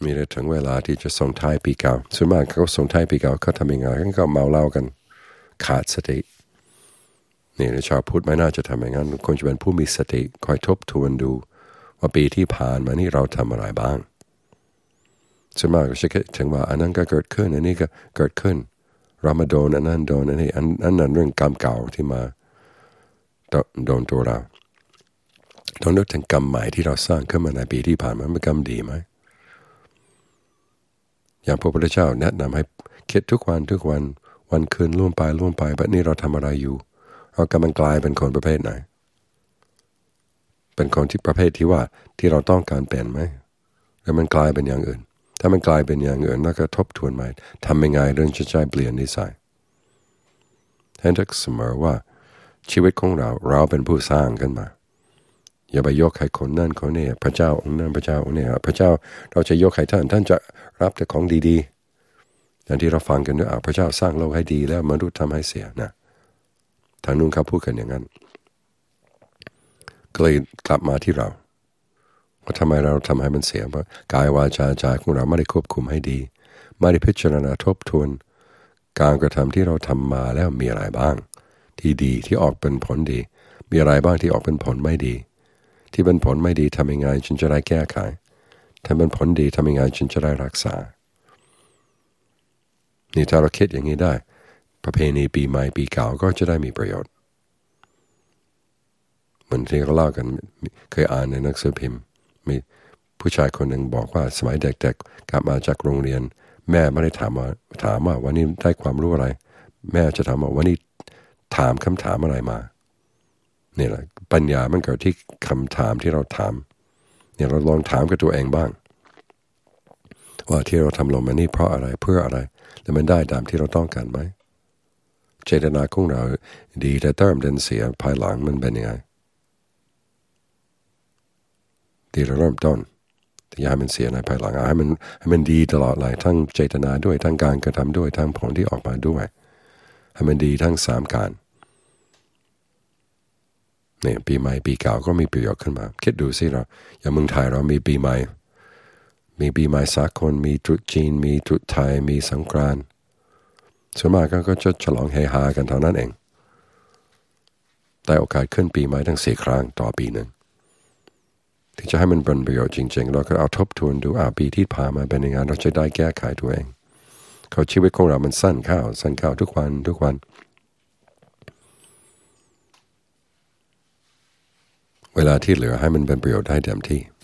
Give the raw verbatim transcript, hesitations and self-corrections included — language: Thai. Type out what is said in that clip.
มีได้ถึงเวลาที่จะส่งท้ายปีเก่าส่วนมากเขาส่งท้ายปีเก่าเขาทำยังไงก็เมาเหล้ากันขาดสตินี่ชาวพุทธไม่น่าจะทำอย่างนั้นควรจะเป็นผู้มีสติคอยทบทวนดูว่าปีที่ผ่านมานี่เราทำอะไรบ้างส่วนมากก็จะคิดถึงว่าอันนั้นก็เกิดขึ้นอันนี้ก็เกิดขึ้นเรามาโดนอันนั้นโดนอันนี้อันนั้นเรื่องกรรมเก่าที่มาโดนตัวเราต้องนึกถึงกรรมใหม่ที่เราสร้างขึ้นมาในปีที่ผ่านมาเป็นกรรมดีไหมอย่างพระพุทธเจ้าแนะนำให้คิดทุกวันทุกวันวันคืนล่วงไปล่วงไปแบบนี้เราทำอะไรอยู่เรากำลังกลายเป็นคนประเภทไหนเป็นคนที่ประเภทที่ว่าที่เราต้องการเป็นไหมหรือมันกลายเป็นอย่างอื่นถ้ามันกลายเป็นอย่างอื่นแล้วก็ทบทวนใหม่ทำยังไงเรื่องจะใช้เปลี่ยนนิสัยให้นึกเสมอว่าชีวิตของเราเราเป็นผู้สร้างกันมาอย่าไปยกให้คนนั่นคนนี้พระเจ้าองค์นั้นพระเจ้าองค์นี้พระเจ้าเราจะยกให้ท่านท่านจะรับแต่ของดีๆอย่างที่เราฟังกันด้วยพระเจ้าสร้างโลกให้ดีแล้วมนุษย์ทำให้เสียนะทางนู้นเขาพูดกันอย่างนั้นก็เลยกลับมาที่เราว่าทำไมเราทำให้มันเสียเพราะกายวาจาใจของเราไม่ได้ควบคุมให้ดีไม่ได้พิจารณาทบทวนการกระทำที่เราทำมาแล้วมีอะไรบ้างที่ดีที่ออกเป็นผลดีมีอะไรบ้างที่ออกเป็นผลไม่ดีที่เป็นผลไม่ดีทำยังไงฉันจะได้แก้ไขถ้าเป็นผลดีทำยังไงฉันจะได้รักษานี่ถ้าเราคิดอย่างนี้ได้ประเพณีปีใหม่ปีเก่าก็จะได้มีประโยชน์เหมือนที่เขาเล่ากันเคยอ่านในหนังสือพิมพ์มีผู้ชายคนหนึ่งบอกว่าสมัยเด็กๆกลับมาจากโรงเรียนแม่ไม่ได้ถามว่าถามว่าวันนี้ได้ความรู้อะไรแม่จะถามว่าวันนี้ถามคำถามอะไรมานี่แหละปัญญามันเกิดที่คำถามที่เราถามเนี่ยเราลองถามกับตัวเองบ้างว่าที่เราทำลงมานี่เพราะอะไรเพื่ออะไรแล้วมันได้ตามที่เราต้องการไหมเจตนาของเราดีแต่เติมเดินเสียภายหลังมันเป็นยังไงที่เราเริ่มต้นที่ให้มันเสียในภายหลังให้มันให้มันดีตลอดเลยทั้งเจตนาด้วยทั้งการกระทำด้วยทั้งผลที่ออกมาด้วยให้มันดีทั้งสามการเนี่ยปีใหม่ปีเก่าก็มีประโยชน์ขึ้นมาคิดดูสิเราอย่างเมืองไทยเรามีปีใหม่มีปีใหม่สากลมีตรุษจีนมีตรุษไทยมีสงกรานต์ส่วนมากก็จะฉลองเฮฮากันเท่านั้นเองแต่โอกาสขึ้นปีใหม่ทั้งสี่ครั้งต่อปีหนึ่งที่จะให้มันเป็นประโยชน์จริงๆเราก็เอาทบทวนดูอ่าปีที่ผ่านมาเป็นยังไงเราจะได้แก้ไขตัวเองเขาชีวิตของเรามันสั้นเข้าสั้นเข้าทุกวันทุกวันเวลาที่เหลือให้มันเป็นประโยชน์ได้เต็มที่